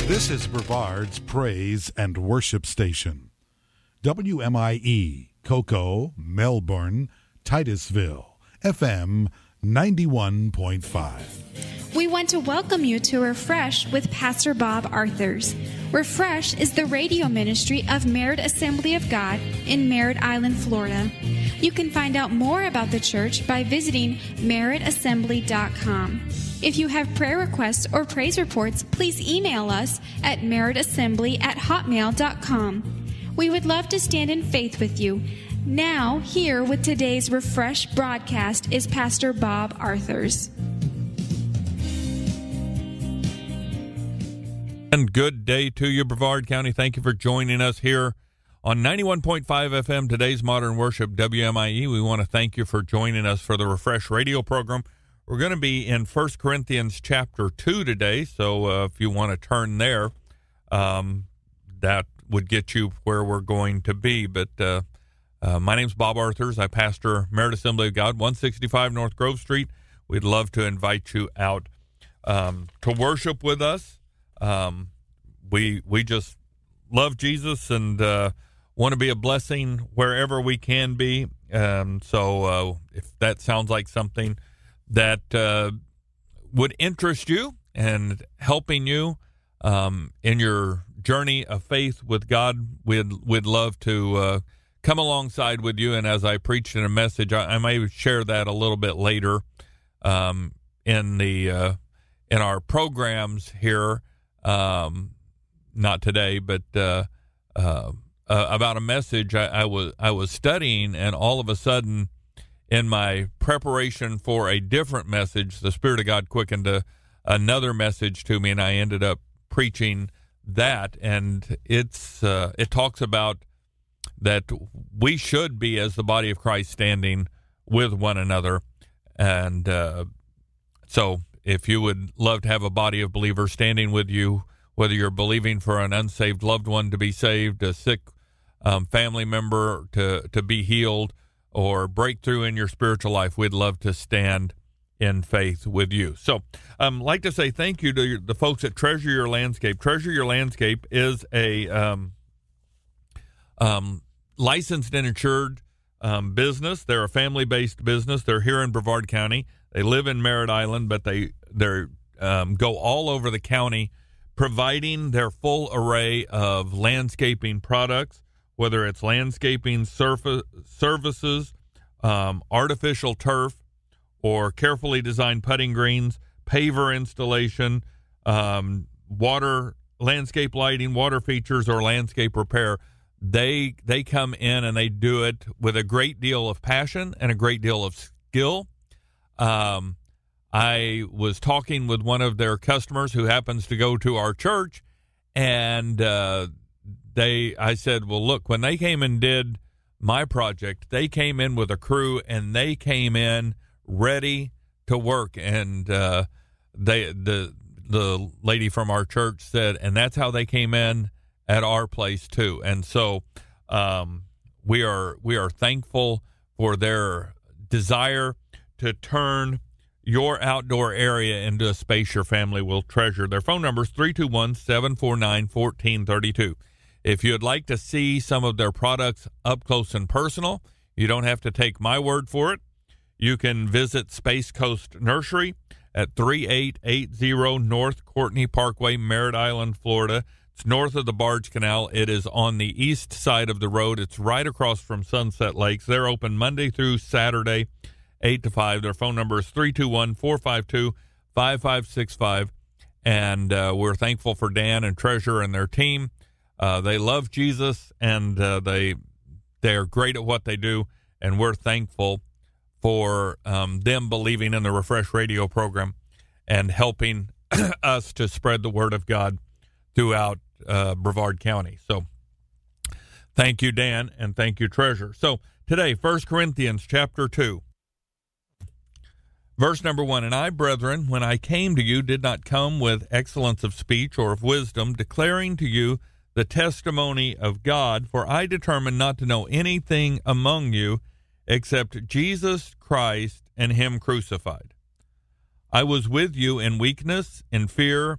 This is Brevard's Praise and Worship Station. WMIE, Cocoa, Melbourne, Titusville, FM 91.5. We want to welcome you to Refresh with Pastor Bob Arthurs. Refresh is the radio ministry of Merritt Assembly of God in Merritt Island, Florida. You can find out more about the church by visiting merrittassembly.com. If you have prayer requests or praise reports, please email us at merrittassembly@hotmail.com. We would love to stand in faith with you. Now, here with today's Refresh broadcast is Pastor Bob Arthurs. And good day to you, Brevard County. Thank you for joining us here on 91.5 FM, today's Modern Worship, WMIE. We want to thank you for joining us for the Refresh radio program. We're going to be in 1 Corinthians chapter 2 today, so if you want to turn there, that would get you where we're going to be. But my name's Bob Arthurs. I pastor Merritt Assembly of God, 165 North Grove Street. We'd love to invite you out to worship with us. We just love Jesus and want to be a blessing wherever we can be. So if that sounds like something that would interest you and helping you in your journey of faith with God, we'd love to come alongside with you. And as I preached in a message, I may share that a little bit later in our programs here. Not today, but about a message I was studying, and all of a sudden, in my preparation for a different message, the Spirit of God quickened another message to me, and I ended up preaching that. And it talks about that we should be, as the body of Christ, standing with one another. And so if you would love to have a body of believers standing with you, whether you're believing for an unsaved loved one to be saved, a sick family member to be healed, or breakthrough in your spiritual life, we'd love to stand in faith with you. So I'd like to say thank you to the folks at Treasure Your Landscape. Treasure Your Landscape is a licensed and insured business. They're a family-based business. They're here in Brevard County. They live in Merritt Island, but they go all over the county providing their full array of landscaping products, whether it's landscaping services, artificial turf, or carefully designed putting greens, paver installation, water, landscape lighting, water features, or landscape repair. They come in and they do it with a great deal of passion and a great deal of skill. I was talking with one of their customers who happens to go to our church, and I said, well, look, when they came and did my project, they came in with a crew, and they came in ready to work. And the lady from our church said, and that's how they came in at our place too. And so we are thankful for their desire to turn your outdoor area into a space your family will treasure. Their phone number is 321-749-1432. If you'd like to see some of their products up close and personal, you don't have to take my word for it. You can visit Space Coast Nursery at 3880 North Courtney Parkway, Merritt Island, Florida. It's north of the Barge Canal. It is on the east side of the road. It's right across from Sunset Lakes. They're open Monday through Saturday, 8 to 5. Their phone number is 321-452-5565. And we're thankful for Dan and Treasure and their team. They love Jesus, and they are great at what they do, and we're thankful for them believing in the Refresh radio program and helping us to spread the word of God throughout Brevard County. So thank you, Dan, and thank you, Treasure. So today, 1 Corinthians chapter 2. Verse number 1, and I, brethren, when I came to you, did not come with excellence of speech or of wisdom, declaring to you the testimony of God, for I determined not to know anything among you except Jesus Christ and him crucified. I was with you in weakness, in fear,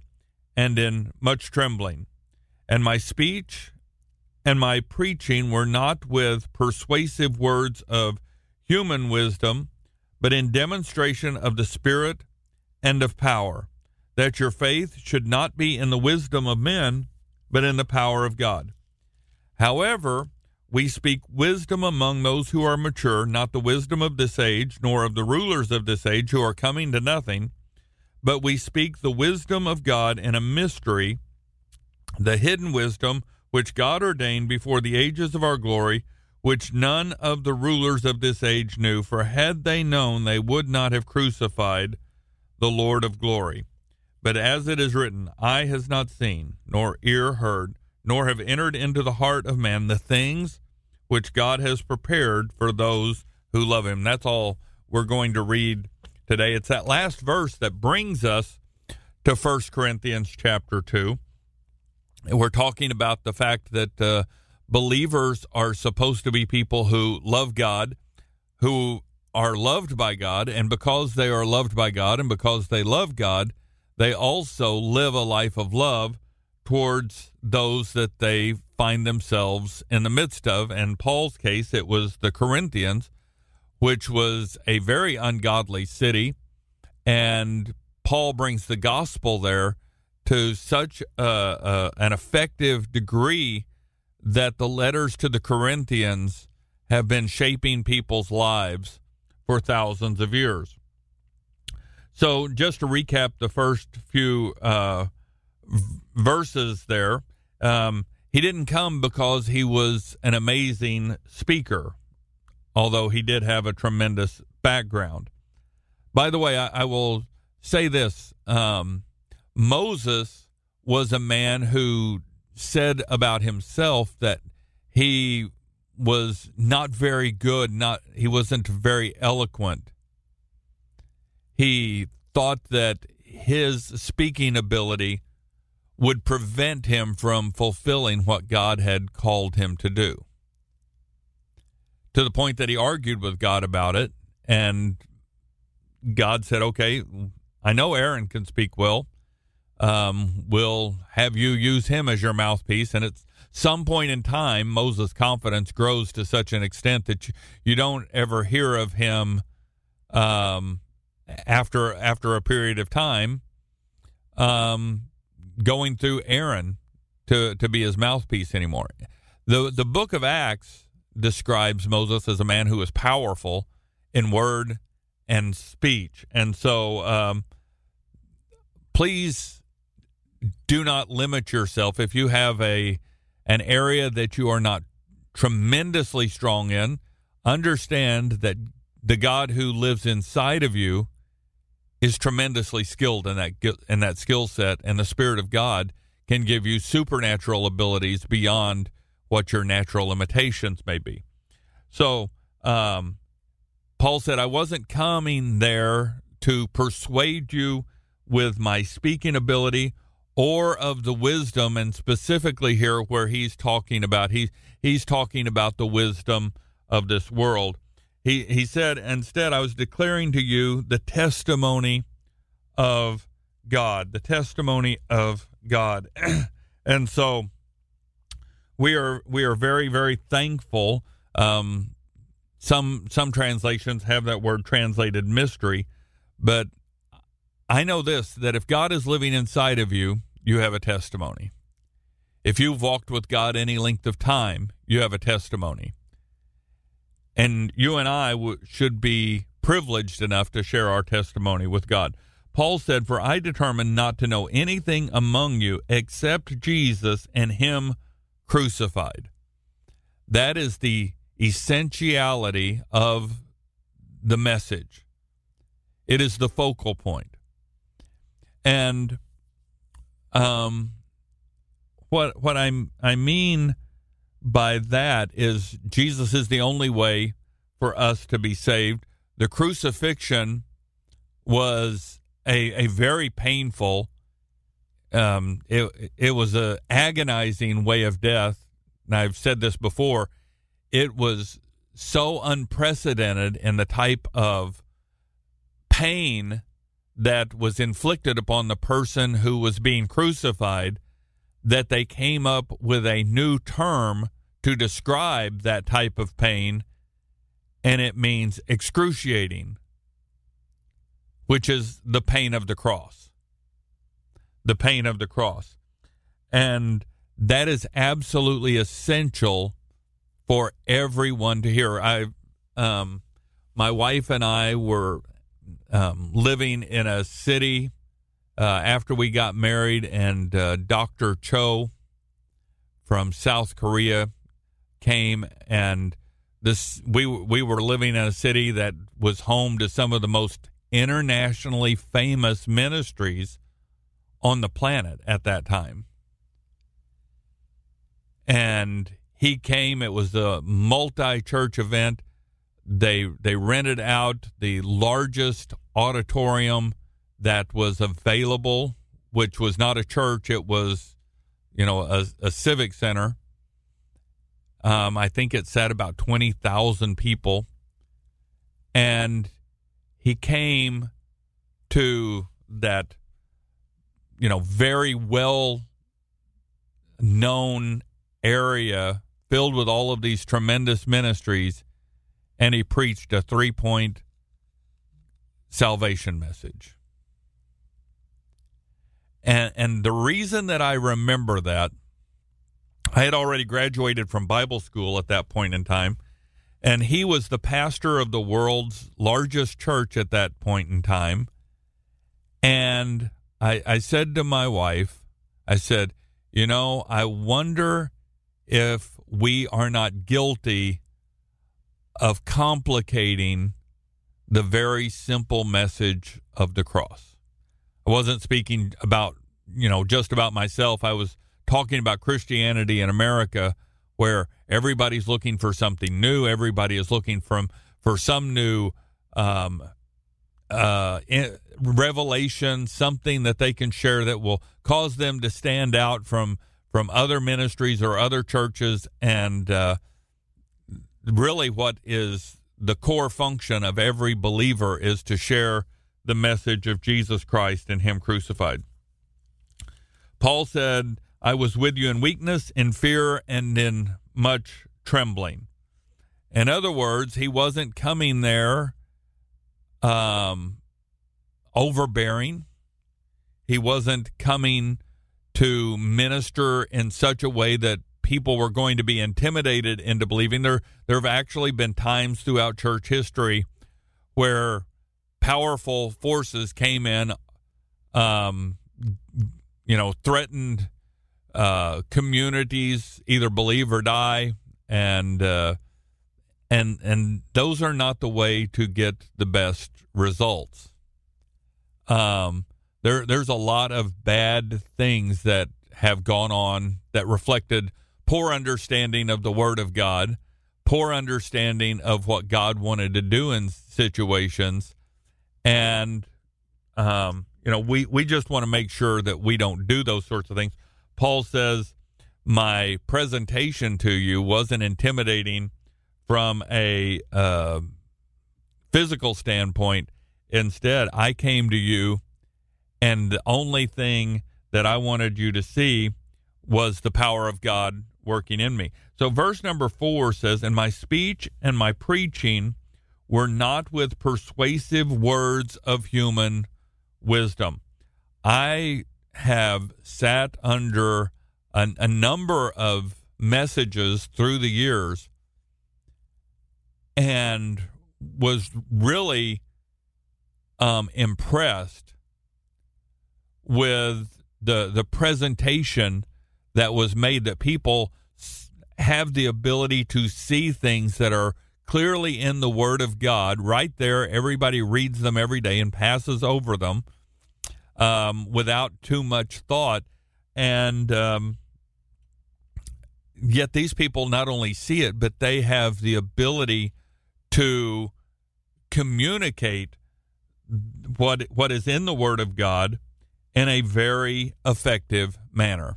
and in much trembling. And my speech and my preaching were not with persuasive words of human wisdom, but in demonstration of the Spirit and of power, that your faith should not be in the wisdom of men, but in the power of God. However, we speak wisdom among those who are mature, not the wisdom of this age, nor of the rulers of this age who are coming to nothing, but we speak the wisdom of God in a mystery, the hidden wisdom which God ordained before the ages of our glory, which none of the rulers of this age knew, for had they known, they would not have crucified the Lord of glory. But as it is written, eye has not seen, nor ear heard, nor have entered into the heart of man the things which God has prepared for those who love him. That's all we're going to read today. It's that last verse that brings us to 1 Corinthians chapter 2. And we're talking about the fact that believers are supposed to be people who love God, who are loved by God, and because they are loved by God and because they love God, they also live a life of love towards those that they find themselves in the midst of. In Paul's case, it was the Corinthians, which was a very ungodly city, and Paul brings the gospel there to such an effective degree that the letters to the Corinthians have been shaping people's lives for thousands of years. So just to recap the first few verses there, he didn't come because he was an amazing speaker, although he did have a tremendous background. By the way, I will say this. Moses was a man who said about himself that he was not very good, he wasn't very eloquent. He thought that his speaking ability would prevent him from fulfilling what God had called him to do, to the point that he argued with God about it, and God said, okay, I know Aaron can speak well. We'll have you use him as your mouthpiece. And at some point in time, Moses' confidence grows to such an extent that you don't ever hear of him after a period of time going through Aaron to be his mouthpiece anymore. The book of Acts describes Moses as a man who is powerful in word and speech. And so please do not limit yourself. If you have an area that you are not tremendously strong in, understand that the God who lives inside of you is tremendously skilled in that skill set, and the Spirit of God can give you supernatural abilities beyond what your natural limitations may be. So Paul said, I wasn't coming there to persuade you with my speaking ability or of the wisdom, and specifically here where he's talking about the wisdom of this world. He said, instead, I was declaring to you the testimony of God, the testimony of God. And so we are very, very thankful. Some translations have that word translated mystery, but I know this, that if God is living inside of you, you have a testimony. If you've walked with God any length of time, you have a testimony. And you and I should be privileged enough to share our testimony with God. Paul said, for I determined not to know anything among you except Jesus and him crucified. That is the essentiality of the message. It is the focal point. And what I mean by that is Jesus is the only way for us to be saved. The crucifixion was a very painful, it was an agonizing way of death. And I've said this before, it was so unprecedented in the type of pain that was inflicted upon the person who was being crucified, that they came up with a new term to describe that type of pain, and it means excruciating, which is the pain of the cross. The pain of the cross. And that is absolutely essential for everyone to hear. My wife and I were living in a city after we got married, and Dr. Cho from South Korea came, and we were living in a city that was home to some of the most internationally famous ministries on the planet at that time. And he came. It was a multi-church event. They rented out the largest auditorium that was available, which was not a church. It was, a civic center. I think it sat about 20,000 people. And he came to that, very well known area filled with all of these tremendous ministries, and he preached a 3-point salvation message. And the reason that I remember that, I had already graduated from Bible school at that point in time, and he was the pastor of the world's largest church at that point in time. And I said to my wife, I said, I wonder if we are not guilty of complicating the very simple message of the cross. I wasn't speaking about, just about myself. I was talking about Christianity in America, where everybody's looking for something new. Everybody is looking for some new revelation, something that they can share that will cause them to stand out from other ministries or other churches. And really what is the core function of every believer is to share the message of Jesus Christ and him crucified. Paul said, I was with you in weakness, in fear, and in much trembling. In other words, he wasn't coming there overbearing. He wasn't coming to minister in such a way that people were going to be intimidated into believing. There have actually been times throughout church history where powerful forces came in, threatened communities, either believe or die, and those are not the way to get the best results. There's a lot of bad things that have gone on that reflected poor understanding of the Word of God, poor understanding of what God wanted to do in situations, and we just want to make sure that we don't do those sorts of things. Paul says, my presentation to you wasn't intimidating from a physical standpoint. Instead, I came to you, and the only thing that I wanted you to see was the power of God working in me. So verse number 4 says, and my speech and my preaching were not with persuasive words of human wisdom. I have sat under a number of messages through the years and was really impressed with the presentation that was made, that people have the ability to see things that are clearly in the Word of God right there. Everybody reads them every day and passes over them without too much thought. And yet these people not only see it, but they have the ability to communicate what is in the Word of God in a very effective manner.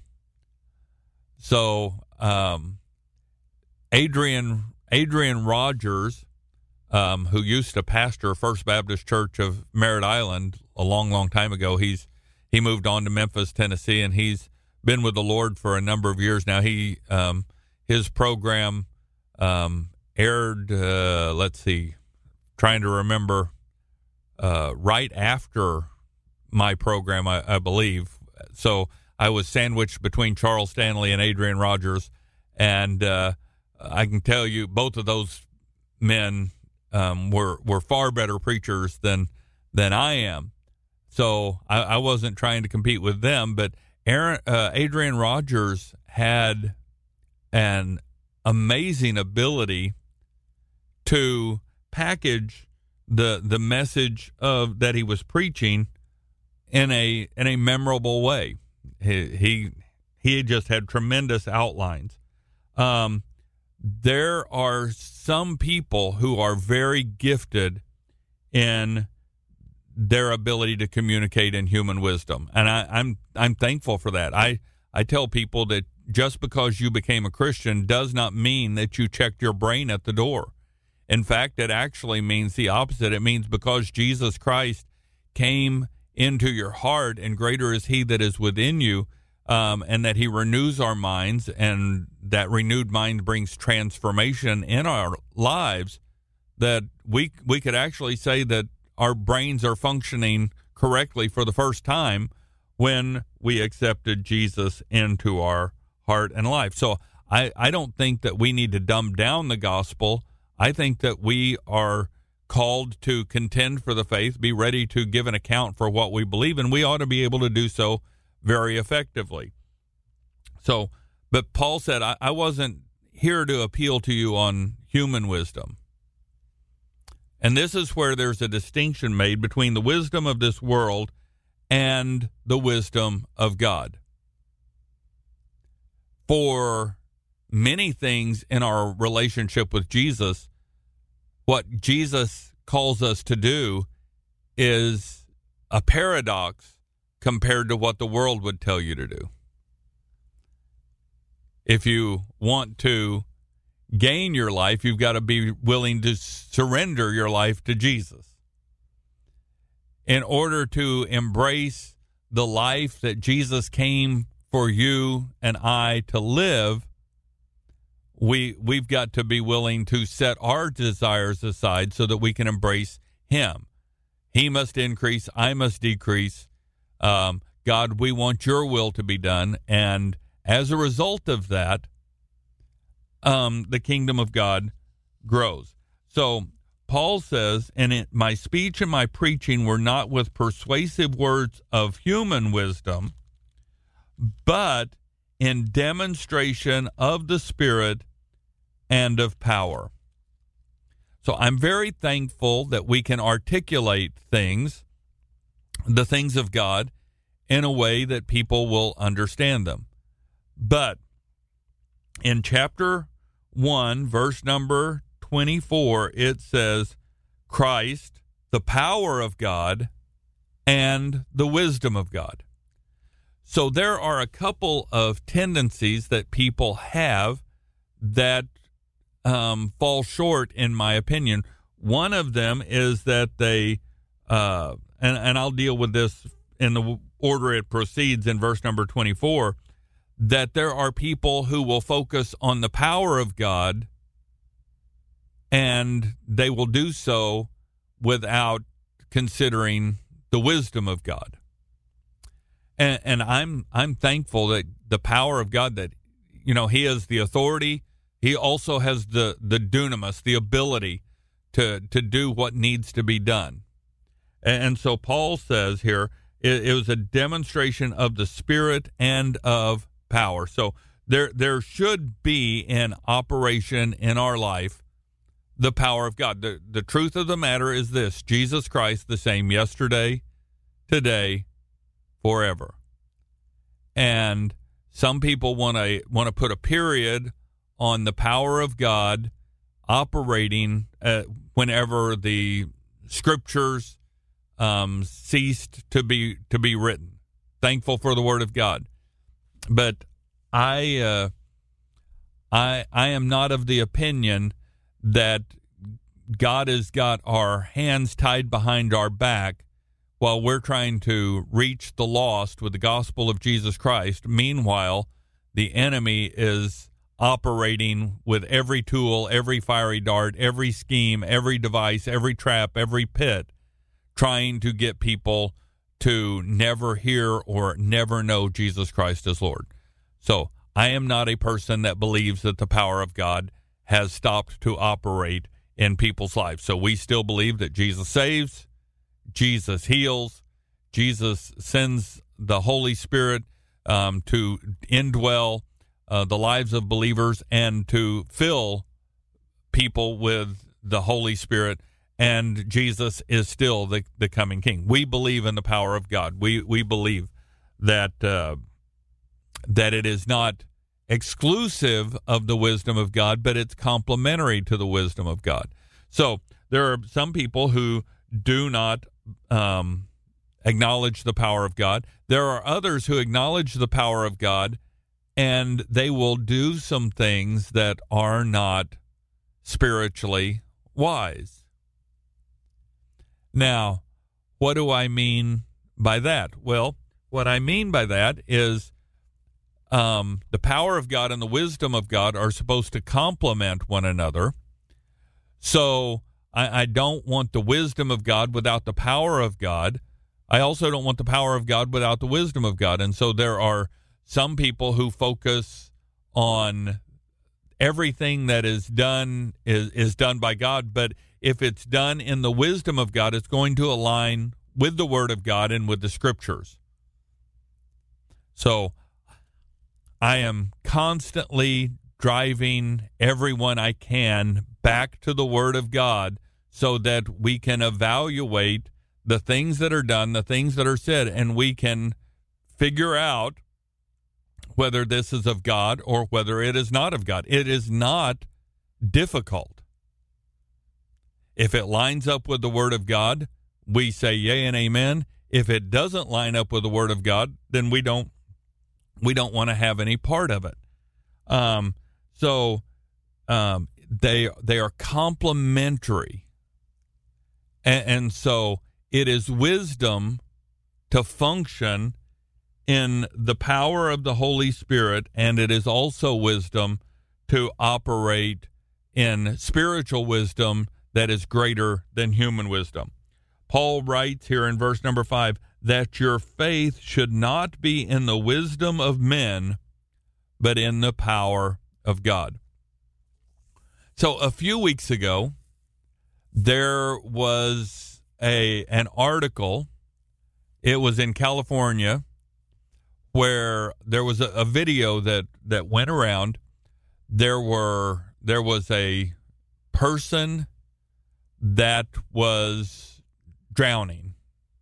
So Adrian Rogers who used to pastor First Baptist Church of Merritt Island a long, long time ago. He moved on to Memphis, Tennessee, and he's been with the Lord for a number of years now. His program aired, trying to remember, right after my program, I believe. So I was sandwiched between Charles Stanley and Adrian Rogers, and I can tell you both of those men were far better preachers than I am. So I wasn't trying to compete with them, but Adrian Rogers had an amazing ability to package the message that he was preaching in a memorable way. He just had tremendous outlines. There are some people who are very gifted in their ability to communicate in human wisdom, and I'm thankful for that. I tell people that just because you became a Christian does not mean that you checked your brain at the door. In fact, it actually means the opposite. It means because Jesus Christ came into your heart, and greater is he that is within you, and that he renews our minds, and that renewed mind brings transformation in our lives, that we could actually say that our brains are functioning correctly for the first time when we accepted Jesus into our heart and life. So I don't think that we need to dumb down the gospel. I think that we are called to contend for the faith, be ready to give an account for what we believe, and we ought to be able to do so very effectively. So, but Paul said, I wasn't here to appeal to you on human wisdom. And this is where there's a distinction made between the wisdom of this world and the wisdom of God. For many things in our relationship with Jesus, what Jesus calls us to do is a paradox compared to what the world would tell you to do. If you want to gain your life, you've got to be willing to surrender your life to Jesus. In order to embrace the life that Jesus came for you and I to live, we've got to be willing to set our desires aside so that we can embrace him. He must increase, I must decrease. God, we want your will to be done, and as a result of that, the kingdom of God grows. So Paul says, and my speech and my preaching were not with persuasive words of human wisdom, but in demonstration of the Spirit and of power. So I'm very thankful that we can articulate things, the things of God, in a way that people will understand them. But in chapter 1, verse number 24, it says, Christ, the power of God, and the wisdom of God. So there are a couple of tendencies that people have that fall short, in my opinion. One of them is that they, and I'll deal with this in the order it proceeds in verse number 24, that there are people who will focus on the power of God, and they will do so without considering the wisdom of God. And I'm thankful that the power of God, that, you know, he has the authority. He also has the dunamis, the ability to do what needs to be done. And so Paul says here, it was a demonstration of the Spirit and of power. So there should be in operation in our life the power of God. The truth of the matter is this: Jesus Christ, the same yesterday, today, forever. And some people want to put a period on the power of God operating whenever the scriptures ceased to be written. Thankful for the Word of God, but I am not of the opinion that God has got our hands tied behind our back while we're trying to reach the lost with the gospel of Jesus Christ. Meanwhile, the enemy is operating with every tool, every fiery dart, every scheme, every device, every trap, every pit, trying to get people to never hear or never know Jesus Christ as Lord. So I am not a person that believes that the power of God has stopped to operate in people's lives. So we still believe that Jesus saves, Jesus heals, Jesus sends the Holy Spirit to indwell the lives of believers and to fill people with the Holy Spirit, and Jesus is still the coming King. We believe in the power of God. We believe that that it is not exclusive of the wisdom of God, but it's complementary to the wisdom of God. So there are some people who do not acknowledge the power of God. There are others who acknowledge the power of God, and they will do some things that are not spiritually wise. Now, what do I mean by that? Well, what I mean by that is the power of God and the wisdom of God are supposed to complement one another. So I don't want the wisdom of God without the power of God. I also don't want the power of God without the wisdom of God. And so there are some people who focus on everything that is done is done by God, but if it's done in the wisdom of God, it's going to align with the Word of God and with the Scriptures. So I am constantly driving everyone I can back to the Word of God so that we can evaluate the things that are done, the things that are said, and we can figure out whether this is of God or whether it is not of God. It is not difficult. If it lines up with the Word of God, we say yea and amen. If it doesn't line up with the Word of God, then we don't want to have any part of it. They are complementary, and so it is wisdom to function in the power of the Holy Spirit, and it is also wisdom to operate in spiritual wisdom that is greater than human wisdom. Paul writes here in verse number 5 that your faith should not be in the wisdom of men, but in the power of God. So a few weeks ago, there was an article. It was in California where there was a video that went around. There was a person that was drowning,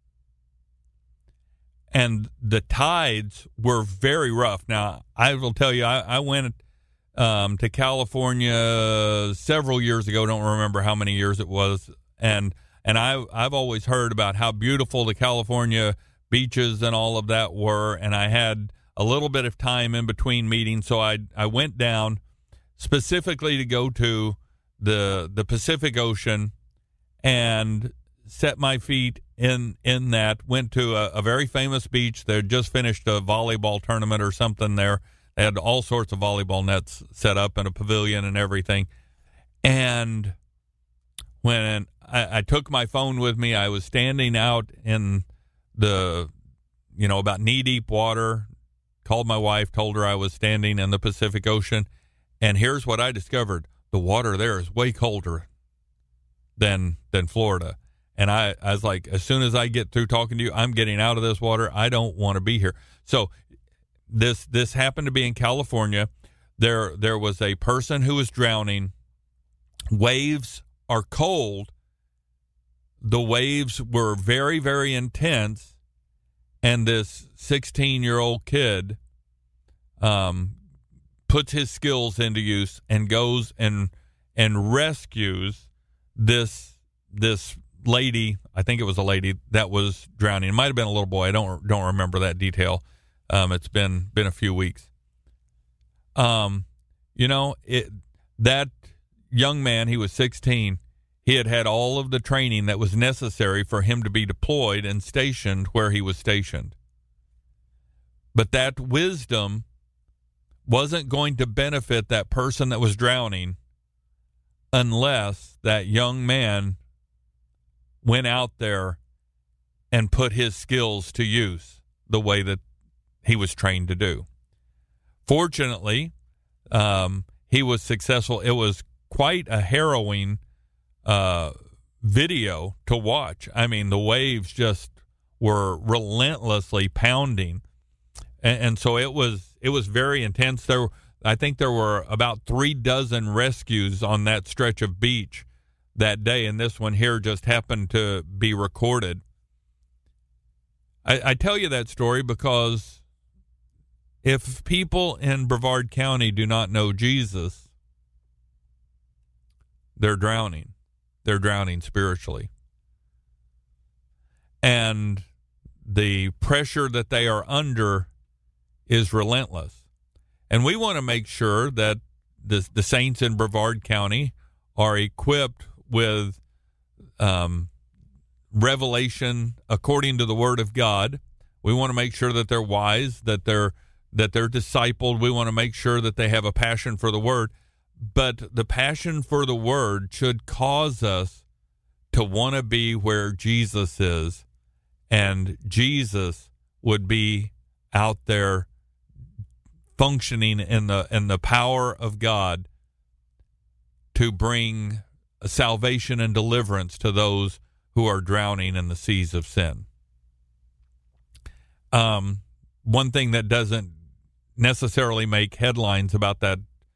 and the tides were very rough. Now, I will tell you, I went to California several years ago. Don't remember how many years it was, and I've always heard about how beautiful the California beaches and all of that were, and I had a little bit of time in between meetings, so I went down specifically to go to the Pacific Ocean and set my feet in that. Went to a very famous beach. They had just finished a volleyball tournament or something there. They had all sorts of volleyball nets set up in a pavilion and everything. And when I took my phone with me, I was standing out in the, about knee-deep water, called my wife, told her I was standing in the Pacific Ocean, and here's what I discovered. The water there is way colder than Florida. And I was like, as soon as I get through talking to you, I'm getting out of this water. I don't want to be here. So this happened to be in California. There was a person who was drowning. Waves are cold. The waves were very, very intense. And this 16-year-old kid puts his skills into use and goes and rescues this lady. I think it was a lady that was drowning. It might have been a little boy. I don't remember that detail. It's been a few weeks. That young man, he was 16. He had had all of the training that was necessary for him to be deployed and stationed where he was stationed. But that wisdom wasn't going to benefit that person that was drowning unless that young man went out there and put his skills to use the way that he was trained to do. Fortunately, he was successful. It was quite a harrowing video to watch. I mean, the waves just were relentlessly pounding. And so it was very intense. I think there were about 36 rescues on that stretch of beach that day, and this one here just happened to be recorded. I tell you that story because if people in Brevard County do not know Jesus, they're drowning. They're drowning spiritually. And the pressure that they are under is relentless. And we want to make sure that the saints in Brevard County are equipped with revelation according to the Word of God. We want to make sure that they're wise, that they're discipled. We want to make sure that they have a passion for the Word. But the passion for the Word should cause us to want to be where Jesus is, and Jesus would be out there functioning in the power of God to bring salvation and deliverance to those who are drowning in the seas of sin. One thing that doesn't necessarily make headlines about that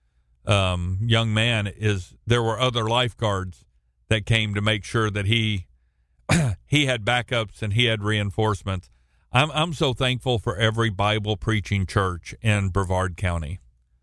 young man is there were other lifeguards that came to make sure that he had backups and he had reinforcements. I'm so thankful for every Bible preaching church in Brevard County,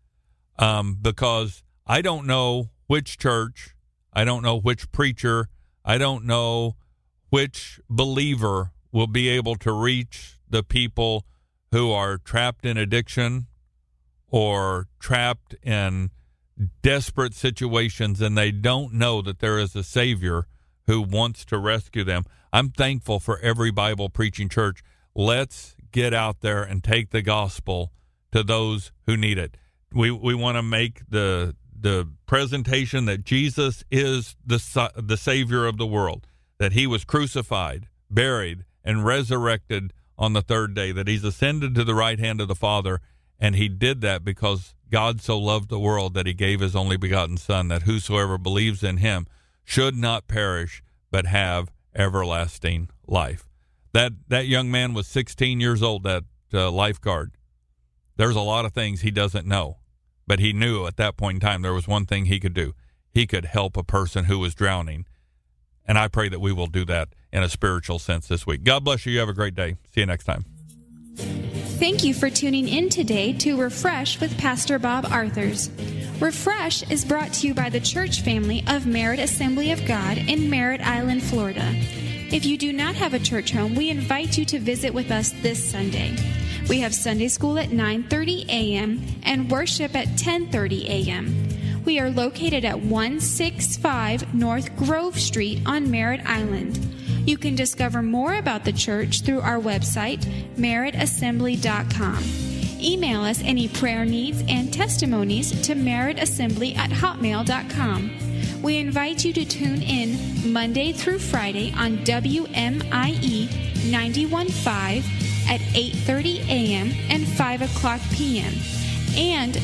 because I don't know which church, I don't know which preacher, I don't know which believer will be able to reach the people who are trapped in addiction or trapped in desperate situations, and they don't know that there is a Savior who wants to rescue them. I'm thankful for every Bible preaching church. Let's get out there and take the gospel to those who need it. We want to make the presentation that Jesus is the Savior of the world, that he was crucified, buried, and resurrected on the third day, that he's ascended to the right hand of the Father, and he did that because God so loved the world that he gave his only begotten Son, that whosoever believes in him should not perish but have everlasting life. That young man was 16 years old, that lifeguard. There's a lot of things he doesn't know, but he knew at that point in time there was one thing he could do. He could help a person who was drowning, and I pray that we will do that in a spiritual sense this week. God bless you. You have a great day. See you next time. Thank you for tuning in today to Refresh with Pastor Bob Arthurs. Refresh is brought to you by the church family of Merritt Assembly of God in Merritt Island, Florida. If you do not have a church home, we invite you to visit with us this Sunday. We have Sunday school at 9:30 a.m. and worship at 10:30 a.m. We are located at 165 North Grove Street on Merritt Island. You can discover more about the church through our website, merrittassembly.com. Email us any prayer needs and testimonies to merrittassembly@hotmail.com. We invite you to tune in Monday through Friday on WMIE 91.5 at 8:30 a.m. and 5 o'clock p.m. and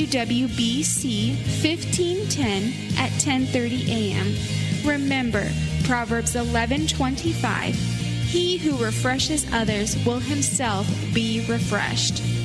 WWBC 1510 at 10:30 a.m. Remember, Proverbs 11:25, he who refreshes others will himself be refreshed.